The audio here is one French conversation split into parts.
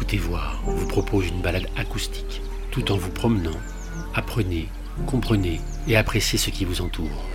Écoutez voir vous propose une balade acoustique. Tout en vous promenant, apprenez, comprenez et appréciez ce qui vous entoure.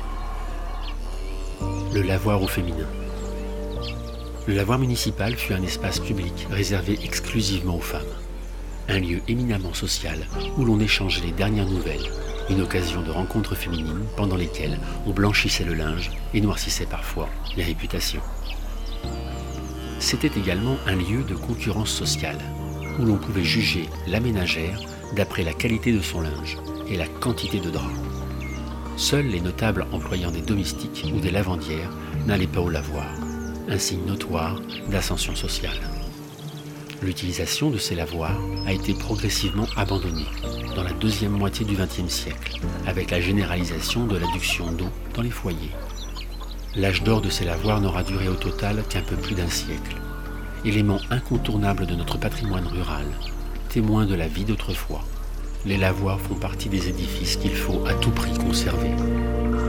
Le lavoir au féminin. Le lavoir municipal fut un espace public réservé exclusivement aux femmes. Un lieu éminemment social où l'on échangeait les dernières nouvelles, une occasion de rencontres féminines pendant lesquelles on blanchissait le linge et noircissait parfois les réputations. C'était également un lieu de concurrence sociale, où l'on pouvait juger la ménagère d'après la qualité de son linge et la quantité de draps. Seuls les notables employant des domestiques ou des lavandières n'allaient pas au lavoir, un signe notoire d'ascension sociale. L'utilisation de ces lavoirs a été progressivement abandonnée dans la deuxième moitié du XXe siècle, avec la généralisation de l'adduction d'eau dans les foyers. L'âge d'or de ces lavoirs n'aura duré au total qu'un peu plus d'un siècle. Élément incontournable de notre patrimoine rural, témoin de la vie d'autrefois, les lavoirs font partie des édifices qu'il faut à tout prix conserver.